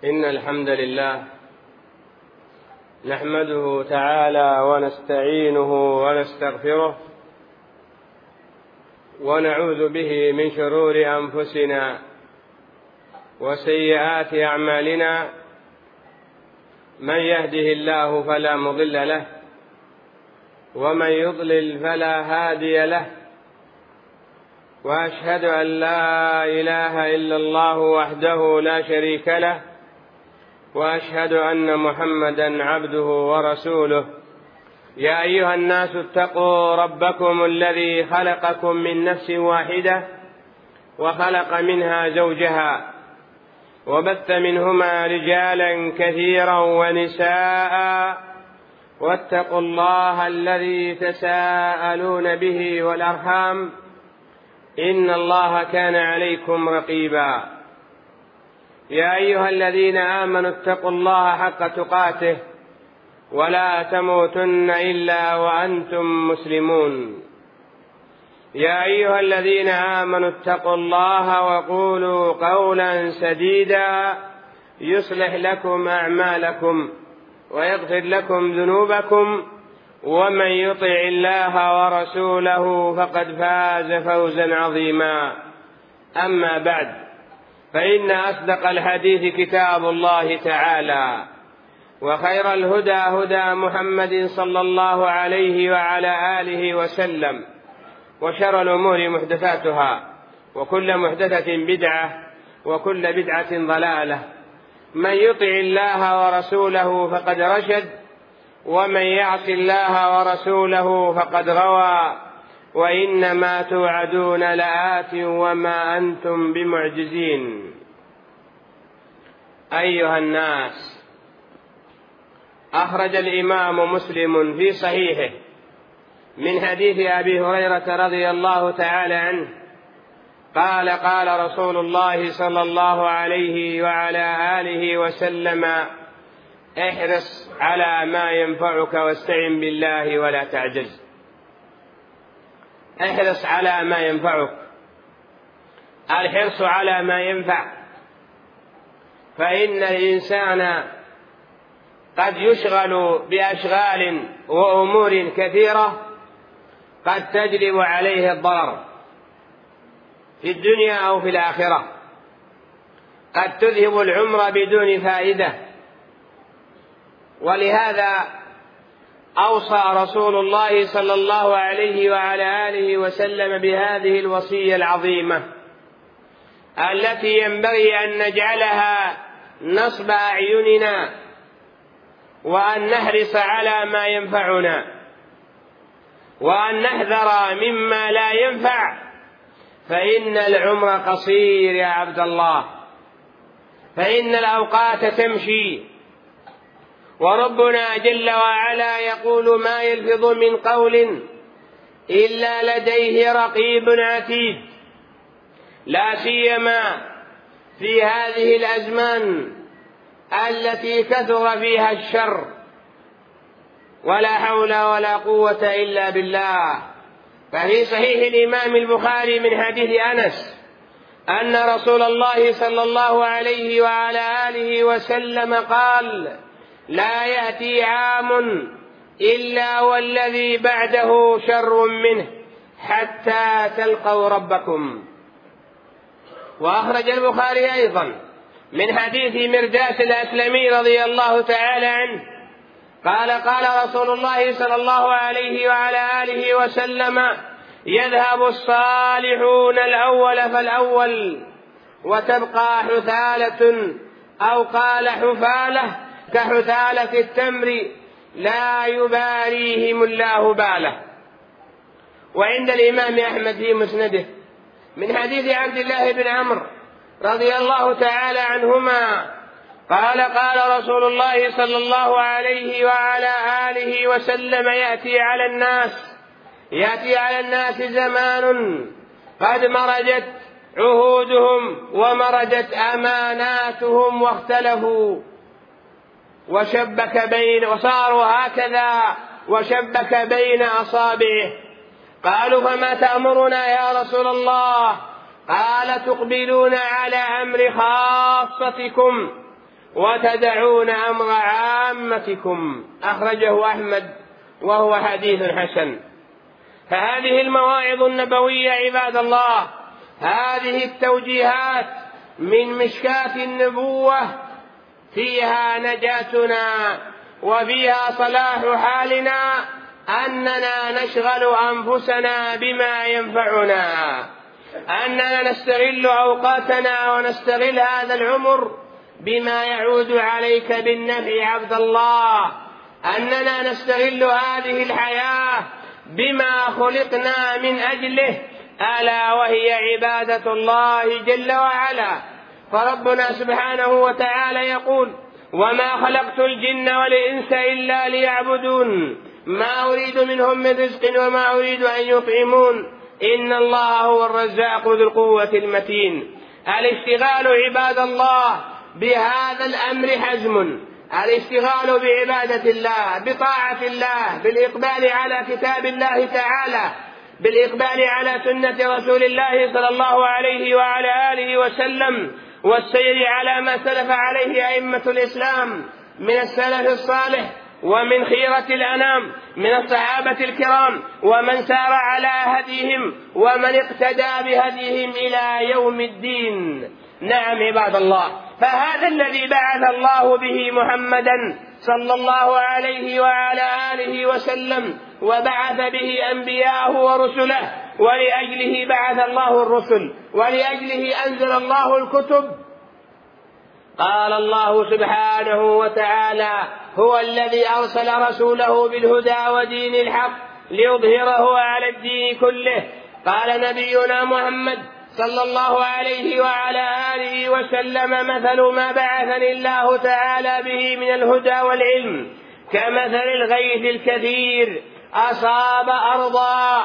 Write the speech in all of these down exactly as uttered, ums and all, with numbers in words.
إن الحمد لله نحمده تعالى ونستعينه ونستغفره ونعوذ به من شرور أنفسنا وسيئات أعمالنا. من يهده الله فلا مضل له ومن يضلل فلا هادي له، وأشهد أن لا إله إلا الله وحده لا شريك له، وأشهد أن محمدا عبده ورسوله. يا أيها الناس اتقوا ربكم الذي خلقكم من نفس واحدة وخلق منها زوجها وبث منهما رجالا كثيرا ونساء، واتقوا الله الذي تساءلون به والأرحام إن الله كان عليكم رقيبا. يا أيها الذين آمنوا اتقوا الله حق تقاته ولا تموتن إلا وأنتم مسلمون. يا أيها الذين آمنوا اتقوا الله وقولوا قولا سديدا يصلح لكم أعمالكم ويغفر لكم ذنوبكم، ومن يطع الله ورسوله فقد فاز فوزا عظيما. أما بعد، فإن أصدق الحديث كتاب الله تعالى، وخير الهدى هدى محمد صلى الله عليه وعلى آله وسلم، وشر الأمور محدثاتها، وكل محدثة بدعة، وكل بدعة ضلالة. من يطع الله ورسوله فقد رشد، ومن يعص الله ورسوله فقد غوى، وإنما توعدون لآت وما أنتم بمعجزين. أيها الناس، أخرج الإمام مسلم في صحيحه من حديث أبي هريرة رضي الله تعالى عنه قال: قال رسول الله صلى الله عليه وعلى آله وسلم: احرص على ما ينفعك واستعن بالله ولا تعجز. احرص على ما ينفعك، الحرص على ما ينفع، فإن الإنسان قد يشغل بأشغال وأمور كثيرة قد تجلب عليه الضرر في الدنيا أو في الآخرة، قد تذهب العمر بدون فائدة. ولهذا أوصى رسول الله صلى الله عليه وعلى آله وسلم بهذه الوصية العظيمة التي ينبغي أن نجعلها نصب أعيننا، وأن نحرص على ما ينفعنا، وأن نحذر مما لا ينفع، فإن العمر قصير يا عبد الله، فإن الأوقات تمشي، وربنا جل وعلا يقول: ما يلفظ من قول إلا لديه رقيب عتيد. لا سيما في هذه الأزمان التي كثر فيها الشر، ولا حول ولا قوة إلا بالله. ففي صحيح الإمام البخاري من حديث أنس أن رسول الله صلى الله عليه وعلى آله وسلم قال: لا يأتي عام إلا والذي بعده شر منه حتى تلقوا ربكم. وأخرج البخاري أيضا من حديث مرداس الأسلمي رضي الله تعالى عنه قال: قال رسول الله صلى الله عليه وعلى آله وسلم: يذهب الصالحون الأول فالأول، وتبقى حثالة، أو قال حفالة، كحثالة التمر لا يباريهم الله باله. وعند الإمام أحمد في مسنده من حديث عبد الله بن عمرو رضي الله تعالى عنهما قال: قال رسول الله صلى الله عليه وعلى آله وسلم: يأتي على الناس يأتي على الناس زمان قد مرجت عهودهم ومرجت أماناتهم واختلفوا وشبك بين وصاروا هكذا وشبك بين أصابعه. قالوا: فما تأمرنا يا رسول الله؟ قال: تقبلون على أمر خاصتكم وتدعون أمر عامتكم. أخرجه أحمد وهو حديث حسن. فهذه المواعظ النبوية عباد الله، هذه التوجيهات من مشكاة النبوة فيها نجاتنا وفيها صلاح حالنا، أننا نشغل أنفسنا بما ينفعنا، أننا نستغل أوقاتنا ونستغل هذا العمر بما يعود عليك بالنفع عبد الله، أننا نستغل هذه الحياة بما خلقنا من أجله، ألا وهي عبادة الله جل وعلا. فربنا سبحانه وتعالى يقول: وما خلقت الجن والإنس إلا ليعبدون ما أريد منهم من رزق وما أريد أن يطعمون إن الله هو الرزاق ذو القوة المتين. الاشتغال عباد الله بهذا الأمر حزم، الاشتغال بعبادة الله، بطاعة الله، بالإقبال على كتاب الله تعالى، بالإقبال على سنة رسول الله صلى الله عليه وعلى آله وسلم، والسير على ما سلف عليه أئمة الإسلام من السلف الصالح ومن خيرة الأنام من الصحابة الكرام، ومن سار على هديهم ومن اقتدى بهديهم إلى يوم الدين. نعم عباد الله، فهذا الذي بعث الله به محمدا صلى الله عليه وعلى آله وسلم، وبعث به أنبياءه ورسله، ولأجله بعث الله الرسل، ولأجله أنزل الله الكتب. قال الله سبحانه وتعالى: هو الذي أرسل رسوله بالهدى ودين الحق ليظهره على الدين كله. قال نبينا محمد صلى الله عليه وعلى آله وسلم: مثل ما بعثني الله تعالى به من الهدى والعلم كمثل الغيث الكثير أصاب أرضا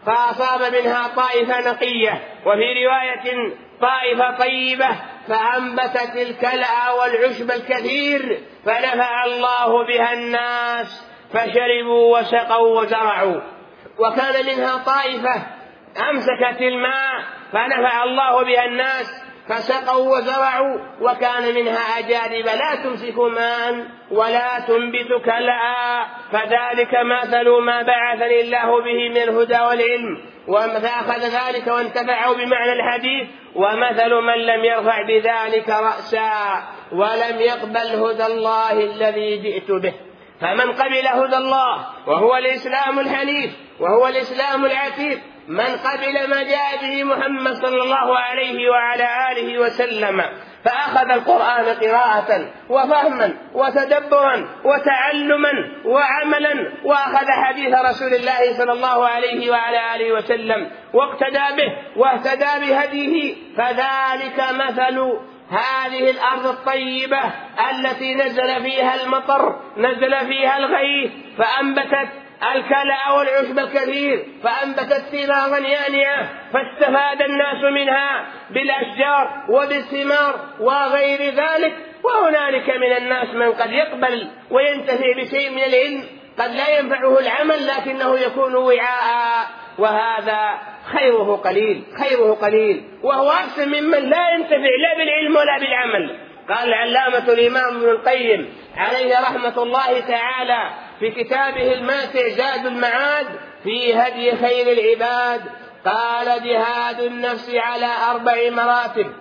فأصاب منها طائفة نقية، وفي رواية طائفة طيبة، فأنبتت الكلأ والعشب الكثير، فنفع الله بها الناس فشربوا وسقوا وزرعوا. وكان منها طائفة أمسكت الماء فنفع الله بها الناس فسقوا وزرعوا، وكان منها أجانب لا تمسك ماء ولا تنبت كلأ. فذلك مثل ما بعثني الله به من الهدى والعلم، فأخذ ذلك وانتفعوا بمعنى الحديث. ومثل من لم يرفع بذلك رأسا ولم يقبل هدى الله الذي جئت به. فمن قبل هدى الله وهو الإسلام الحنيف وهو الإسلام العتيق، من قبل ما جاء به محمد صلى الله عليه وعلى آله وسلم، فأخذ القرآن قراءة وفهما وتدبرا وتعلما وعملا، وأخذ حديث رسول الله صلى الله عليه وعلى آله وسلم واقتدى به واهتدى بهديه، فذلك مثل هذه الأرض الطيبة التي نزل فيها المطر، نزل فيها الغيث، فأنبتت الكلأ والعشب الكثير، فأنبتت ثمارا يانعة، فاستفاد الناس منها بالأشجار وبالثمار وغير ذلك. وهنالك من الناس من قد يقبل وينتفع بشيء من العلم، قد لا ينفعه العمل لكنه يكون وعاء، وهذا خيره قليل خيره قليل وهو أحسن ممن لا ينتفع لا بالعلم ولا بالعمل. قال العلامة الإمام ابن القيم عليه رحمة الله تعالى في كتابه الماتع زاد المعاد في هدي خير العباد، قال: جهاد النفس على أربع مراتب،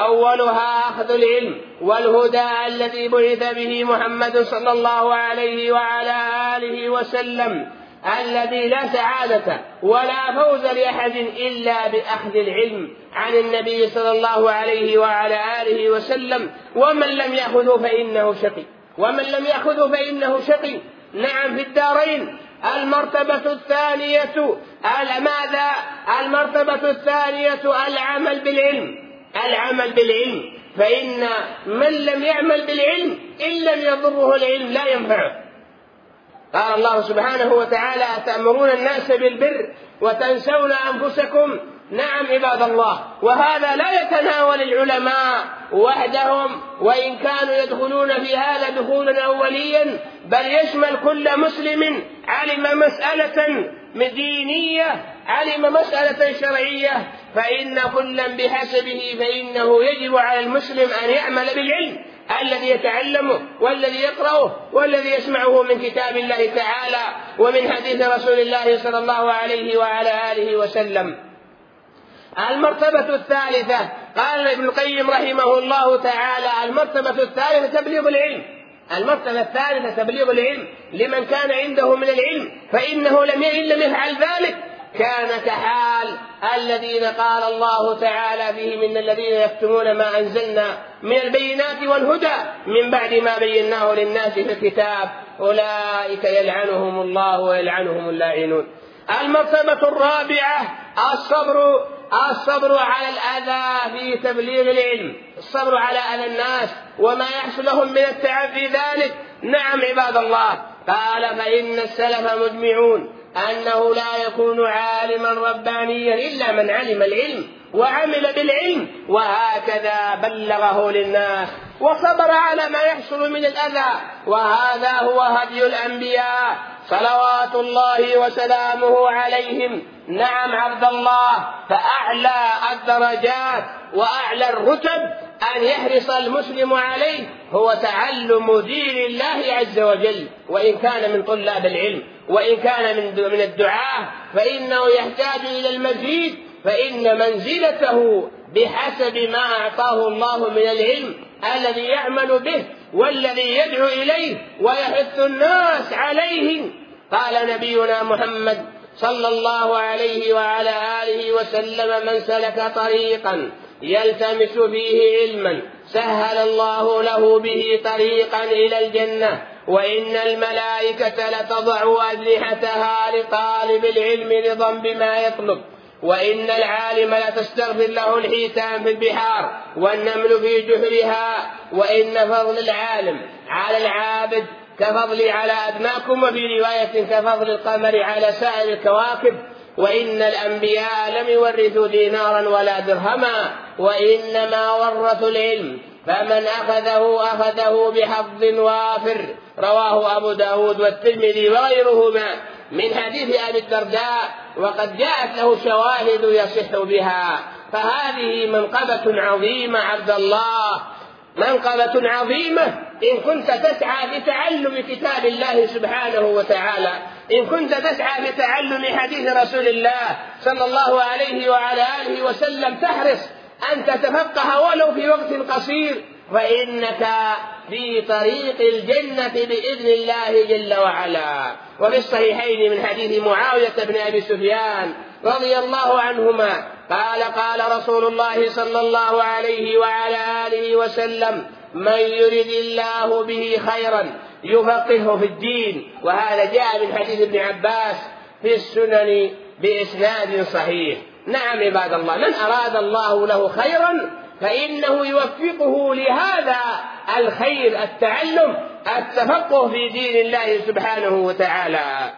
أولها أخذ العلم والهدى الذي بعث به محمد صلى الله عليه وعلى آله وسلم، الذي لا سعادة ولا فوز لأحد إلا بأخذ العلم عن النبي صلى الله عليه وعلى آله وسلم، ومن لم يأخذه فإنه شقي ومن لم يأخذه فإنه شقي. نعم، في الدارين. المرتبة الثانية ماذا؟ المرتبة الثانية العمل بالعلم العمل بالعلم فإن من لم يعمل بالعلم إن لم يضره العلم لا ينفعه. قال الله سبحانه وتعالى: أتأمرون الناس بالبر وتنسون أنفسكم. نعم عباد الله، وهذا لا يتناول العلماء وحدهم، وإن كانوا يدخلون في هذا دخولا أوليا، بل يشمل كل مسلم علم مسألة دينية، علم مسألة شرعية، فإن كلا بحسبه، فإنه يجب على المسلم أن يعمل بالعلم الذي يتعلمه والذي يقرأه والذي يسمعه من كتاب الله تعالى ومن حديث رسول الله صلى الله عليه وعلى آله وسلم. المرتبة الثالثة، قال ابن القيم رحمه الله تعالى: المرتبة الثالثة تبليغ العلم. المرتبة الثالثة تبليغ العلم لمن كان عنده من العلم، فإنه لم لم يفعل ذلك كان كحال الذين قال الله تعالى فيهم: إن الذين يكتمون ما أنزلنا من البينات والهدى من بعد ما بيناه للناس في الكتاب أولئك يلعنهم الله ويلعنهم اللاعنون. المرتبة الرابعة الصبر الصبر على الأذى في تبليغ العلم، الصبر على أذى الناس وما يحصل لهم من التعب في ذلك. نعم عباد الله، قال: فإن السلف مجمعون أنه لا يكون عالما ربانيا إلا من علم العلم وعمل بالعلم، وهكذا بلغه للناس وصبر على ما يحصل من الأذى. وهذا هو هدي الأنبياء صلوات الله وسلامه عليهم. نعم عبد الله، فأعلى الدرجات وأعلى الرتب أن يحرص المسلم عليه هو تعلم دين الله عز وجل، وإن كان من طلاب العلم وإن كان من الدعاة فإنه يحتاج إلى المزيد، فإن منزلته بحسب ما أعطاه الله من العلم الذي يعمل به والذي يدعو إليه ويحث الناس عليه. قال نبينا محمد صلى الله عليه وعلى آله وسلم: من سلك طريقا يلتمس فيه علما سهل الله له به طريقا إلى الجنة، وإن الملائكة لتضع أجنحتها لطالب العلم رضا بما يطلب، وإن العالم لتستغفر له الحيتان في البحار والنمل في جحرها، وإن فضل العالم على العابد كفضلي على أدناكم، وفي رواية كفضل القمر على سائر الكواكب، وإن الأنبياء لم يورثوا دينارا ولا درهما وإنما ورثوا العلم، فمن أخذه أخذه بحظ وافر. رواه أبو داود والترمذي وغيرهما من حديث أبي الدرداء، وقد جاءت له شواهد يصح بها. فهذه منقبة عظيمة عبد الله، منقبة عظيمة إن كنت تسعى لتعلم كتاب الله سبحانه وتعالى، إن كنت تسعى لتعلم حديث رسول الله صلى الله عليه وعلى آله وسلم، تحرص أن تتفقه ولو في وقت قصير، فإنك في طريق الجنة بإذن الله جل وعلا. وفي الصحيحين من حديث معاوية بن أبي سفيان رضي الله عنهما قال: قال رسول الله صلى الله عليه وعلى آله وسلم: من يرد الله به خيرا يفقهه في الدين. وهذا جاء من حديث ابن عباس في السنن بإسناد صحيح. نعم عباد الله، من أراد الله له خيرا فإنه يوفقه لهذا الخير، التعلم، التفقه في دين الله سبحانه وتعالى.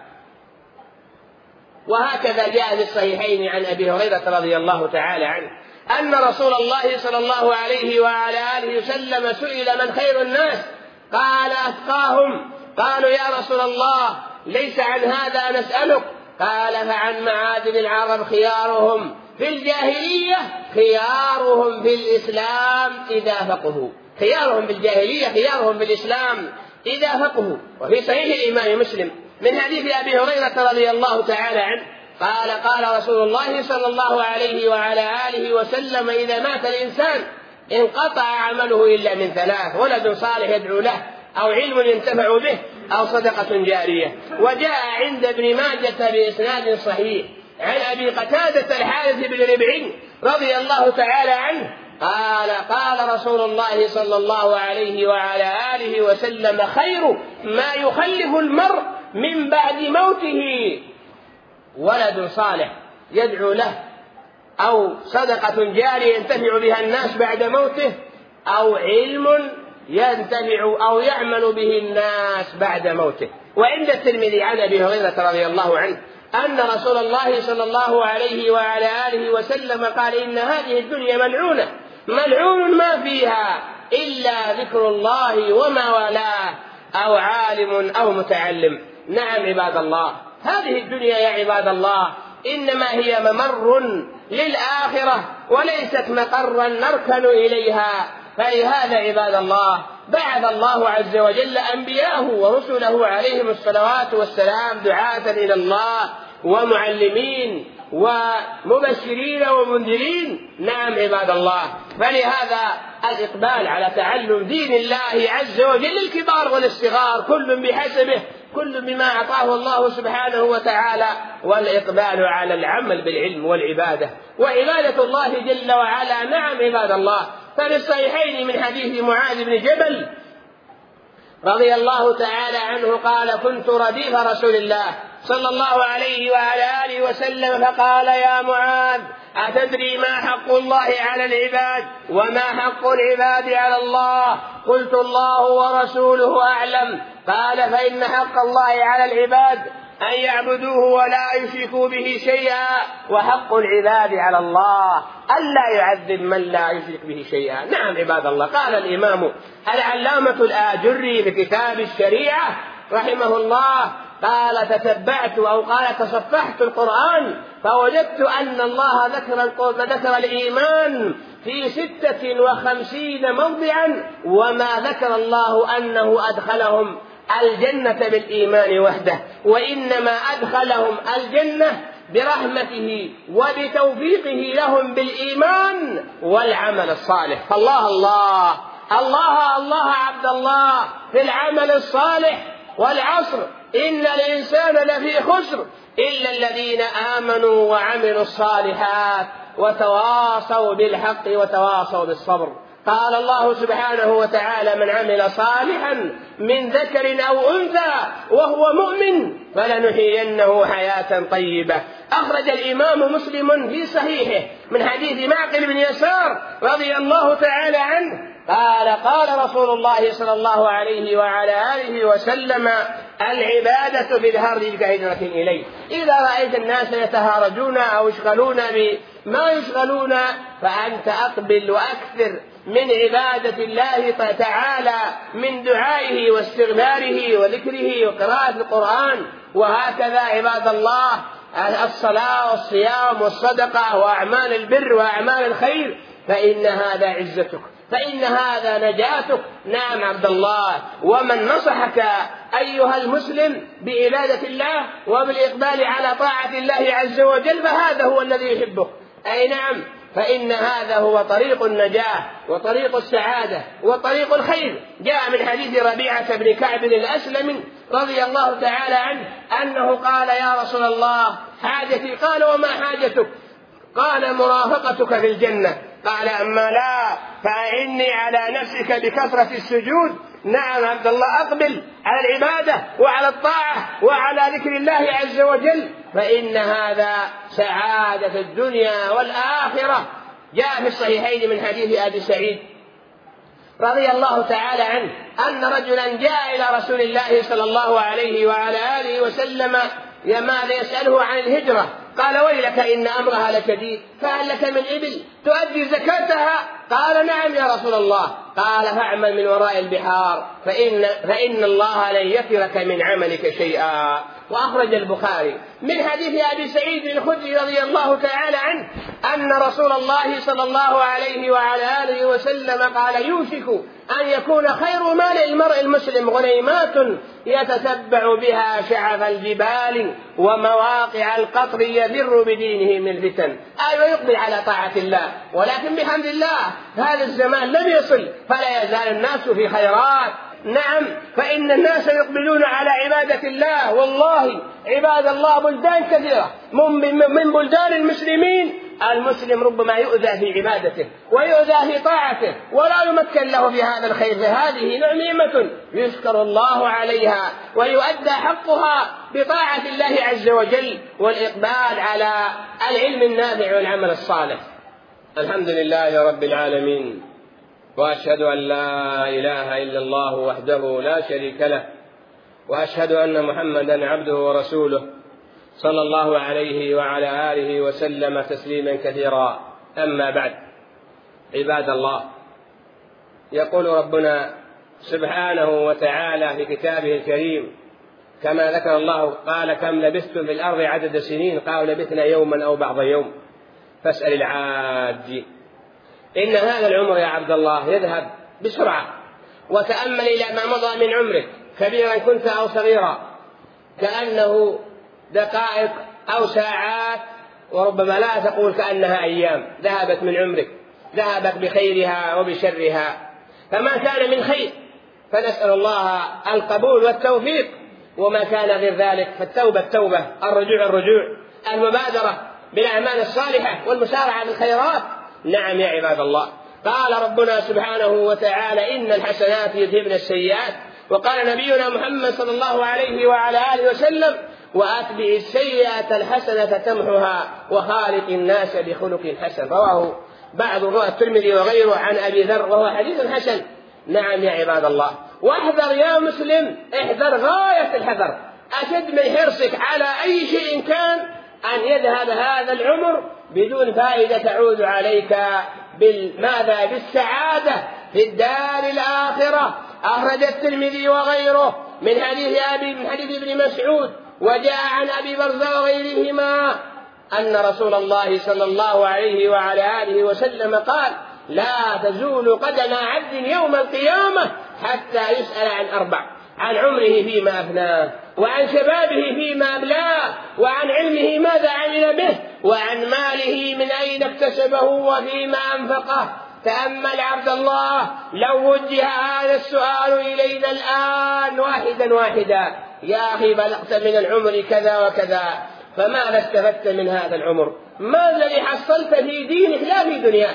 وهكذا جاء في الصحيحين عن أبي هريرة رضي الله تعالى عنه أن رسول الله صلى الله عليه وعلى آله وسلم سئل: من خير الناس؟ قال: أتقاهم. قالوا: يا رسول الله ليس عن هذا نسألك. قال: فعن معادن العرب خيارهم في الجاهلية خيارهم في الإسلام إذا فقهوا. خيارهم في الجاهلية خيارهم في الإسلام إذا فقهوا. وفي صحيح الإمام مسلم من حديث أبي هريرة رضي الله تعالى عنه قال: قال رسول الله صلى الله عليه وعلى آله وسلم: إذا مات الإنسان انقطع عمله إلا من ثلاث: ولد صالح يدعو له، أو علم ينتفع به، أو صدقة جارية. وجاء عند ابن ماجة بإسناد صحيح عن أبي قتادة الحارث بن ربعي رضي الله تعالى عنه قال: قال رسول الله صلى الله عليه وعلى آله وسلم: خير ما يخلف المرء من بعد موته ولد صالح يدعو له، أو صدقة جارية ينتفع بها الناس بعد موته، أو علم ينتفع أو يعمل به الناس بعد موته. وعند الترمذي عن أبي هريرة رضي الله عنه أن رسول الله صلى الله عليه وعلى آله وسلم قال: إن هذه الدنيا ملعونة، ملعون ما فيها إلا ذكر الله وما والاه، أو عالم أو متعلم. نعم عباد الله، هذه الدنيا يا عباد الله إنما هي ممر للآخرة وليست مقرا نركن إليها. فلهذا عباد الله بعث الله عز وجل أنبياءه ورسله عليهم الصلوات والسلام دعاة إلى الله ومعلمين ومبشرين ومنذرين. نعم عباد الله، فلهذا الإقبال على تعلم دين الله عز وجل الكبار والصغار كل بحسبه، كل بما أعطاه الله سبحانه وتعالى، والإقبال على العمل بالعلم والعبادة وعبادة الله جل وعلا. نعم عباد الله، ففي الصحيحين من حديث معاذ بن جبل رضي الله تعالى عنه قال: كنت رديف رسول الله صلى الله عليه وعلى آله وسلم فقال: يا معاذ، أتدري ما حق الله على العباد وما حق العباد على الله؟ قلت: الله ورسوله أعلم. قال: فإن حق الله على العباد أن يعبدوه ولا يشركوا به شيئا، وحق العباد على الله ألا يعذب من لا يشرك به شيئا. نعم عباد الله، قال الإمام العلامة الآجري في كتاب الشريعة رحمه الله قال: تتبعت أو قال تصفحت القرآن فوجدت أن الله ذكر ذكر الإيمان في ستة وخمسين موضعا، وما ذكر الله أنه أدخلهم الجنة بالإيمان وحده، وإنما أدخلهم الجنة برحمته وبتوفيقه لهم بالإيمان والعمل الصالح. فالله الله الله الله عبد الله في العمل الصالح. والعصر إن الإنسان لفي خسر إلا الذين آمنوا وعملوا الصالحات وتواصوا بالحق وتواصوا بالصبر. قال الله سبحانه وتعالى: من عمل صالحا من ذكر أو أنثى وهو مؤمن فلنحيينه حياة طيبة. أخرج الإمام مسلم في صحيحه من حديث معقل بن يسار رضي الله تعالى عنه قال: قال رسول الله صلى الله عليه وعلى آله وسلم: العبادة بالهرج كهجرة إليه. إذا رأيت الناس يتهارجون أو يشغلون بما يشغلون فأنت أقبل وأكثر من عبادة الله تعالى، من دعائه واستغفاره وذكره وقراءة القرآن. وهكذا عباد الله الصلاة والصيام والصدقة وأعمال البر وأعمال الخير، فإن هذا عزتك، فإن هذا نجاتك. نعم عبد الله، ومن نصحك أيها المسلم بعبادة الله وبالإقبال على طاعة الله عز وجل فهذا هو الذي يحبك. أي نعم، فإن هذا هو طريق النجاة وطريق السعادة وطريق الخير. جاء من حديث ربيعة بن كعب الأسلمي رضي الله تعالى عنه أنه قال: يا رسول الله، حاجتي. قال: وما حاجتك؟ قال: مرافقتك في الجنة. قال: أما لا، فأعني على نفسك بكثرة السجود. نعم عبد الله، أقبل على العبادة وعلى الطاعة وعلى ذكر الله عز وجل، فإن هذا سعادة الدنيا والآخرة. جاء في الصحيحين من حديث أبي سعيد رضي الله تعالى عنه أن رجلا جاء إلى رسول الله صلى الله عليه وعلى آله وسلم ماذا يسأله عن الهجرة. قال: ويلك إن أمرها لشديد، فهل لك من إبل تؤدي زكاتها؟ قال: نعم يا رسول الله. قال: فاعمل من وراء البحار فإن, فإن الله لن يترك من عملك شيئا. وأخرج البخاري من حديث أبي سعيد الخدري رضي الله تعالى عنه أن رسول الله صلى الله عليه وعلى آله وسلم قال: يوشك أن يكون خير مال المرء المسلم غنيمات يتتبع بها شعف الجبال ومواقع القطر يفر بدينه من الفتن. أيوة، يقبل على طاعة الله، ولكن بحمد الله هذا الزمان لم يصل، فلا يزال الناس في خيرات. نعم، فإن الناس يقبلون على عبادة الله. والله عباد الله بلدان كثيرة من بلدان المسلمين المسلم ربما يؤذى في عبادته ويؤذى في طاعته ولا يمكن له في هذا الخير، فهذه نعمة يشكر الله عليها ويؤدى حقها بطاعة الله عز وجل والإقبال على العلم النافع والعمل الصالح. الحمد لله رب العالمين، وأشهد أن لا إله إلا الله وحده لا شريك له، وأشهد أن محمدا عبده ورسوله صلى الله عليه وعلى آله وسلم تسليما كثيرا. أما بعد، عباد الله، يقول ربنا سبحانه وتعالى في كتابه الكريم: كما ذكر الله قال كم لبثتم في الأرض عدد سنين قالوا لبثنا يوما أو بعض يوم فاسأل العاجين. إن هذا العمر يا عبد الله يذهب بسرعة، وتأمل إلى ما مضى من عمرك كبيرا كنت أو صغيرا كأنه دقائق أو ساعات، وربما لا تقول كأنها أيام ذهبت من عمرك، ذهبت بخيرها وبشرها. فما كان من خير فنسأل الله القبول والتوفيق، وما كان غير ذلك فالتوبة التوبة، الرجوع الرجوع، المبادرة بالأعمال الصالحة والمسارعة بالخيرات. نعم يا عباد الله، قال ربنا سبحانه وتعالى إن الحسنات يذهبن السيئات، وقال نبينا محمد صلى الله عليه وعلى آله وسلم وأتبع السيئة الحسنة تمحها وخالق الناس بخلق حسن. رواه بعض رواة الترمذي وغيره عن أبي ذر وهو حديث حسن. نعم يا عباد الله، واحذر يا مسلم، احذر غاية الحذر، أشد من حرصك على أي شيء كان أن يذهب هذا العمر بدون فائدة تعود عليك بالماذا بالسعادة في الدار الآخرة. أخرج الترمذي وغيره من حديث أبي من حديث ابن مسعود، وجاء عن أبي برزة وغيرهما أن رسول الله صلى الله عليه وعلى آله وسلم قال لا تزول قدم عبد يوم القيامة حتى يسأل عن أربع: عن عمره فيما أفناه، وعن شبابه فيما أبلاه، وعن علمه ماذا عمل به، وعن ماله من أين اكتسبه وفيما أنفقه. تأمل عبد الله، لو وجه هذا السؤال إلينا الآن واحدا واحدا: يا أخي بلغت من العمر كذا وكذا، فماذا استفدت من هذا العمر؟ ماذا الذي حصلت في دينك لا في دنياك؟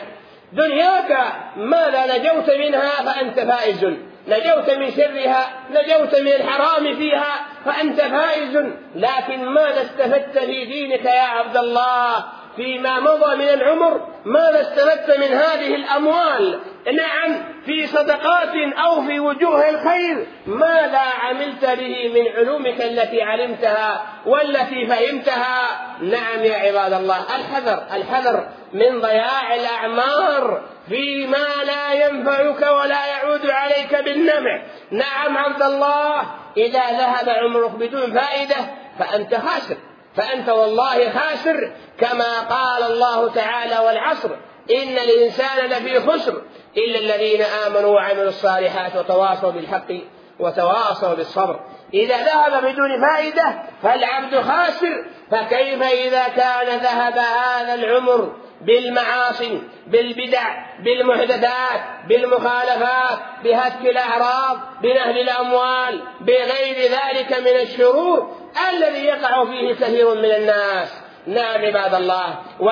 دنياك ماذا نجوت منها فأنت فائز، نجوت من شرها، نجوت من الحرام فيها فأنت فائز، لكن ماذا استفدت في دينك يا عبد الله فيما مضى من العمر؟ ماذا استفدت من هذه الأموال؟ نعم في صدقات أو في وجوه الخير، ماذا عملت به من علومك التي علمتها والتي فهمتها؟ نعم يا عباد الله، الحذر الحذر من ضياع الأعمار فيما لا ينفعك ولا يعود عليك بالنفع. نعم عبد الله، إذا ذهب عمرك بدون فائدة فأنت خاسر، فأنت والله خاسر، كما قال الله تعالى والعصر إن الإنسان لفي خسر إلا الذين آمنوا وعملوا الصالحات وتواصوا بالحق وتواصوا بالصبر. إذا ذهب بدون فائدة فالعبد خاسر، فكيف إذا كان ذهب هذا العمر بالمعاصي، بالبدع، بالمحدثات، بالمخالفات، بهتك الأعراض، بنهب الأموال، بغير ذلك من الشرور الذي يقع فيه كثير من الناس. نعم عباد الله،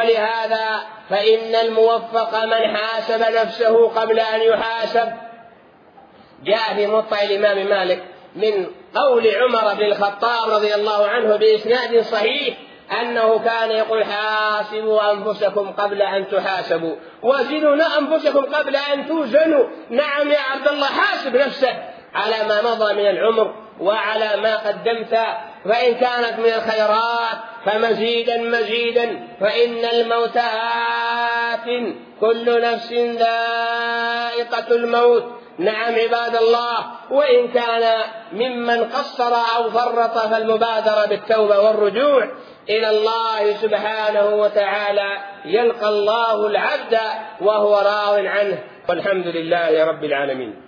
ولهذا فإن الموفق من حاسب نفسه قبل أن يحاسب. جاء في موطأ الإمام مالك من قول عمر بن الخطاب رضي الله عنه بإسناد صحيح أنه كان يقول حاسبوا أنفسكم قبل أن تحاسبوا، وزنوا أنفسكم قبل أن توزنوا. نعم يا عبد الله، حاسب نفسك على ما مضى من العمر وعلى ما قدمت، فإن كانت من الخيرات فمزيدا مزيدا، فإن الموت آت، كل نفس ذائقة الموت. نعم عباد الله، وإن كان ممن قصر أو فرط فالمبادرة بالتوبة والرجوع إلى الله سبحانه وتعالى يلقى الله العبد وهو راض عنه، والحمد لله رب العالمين.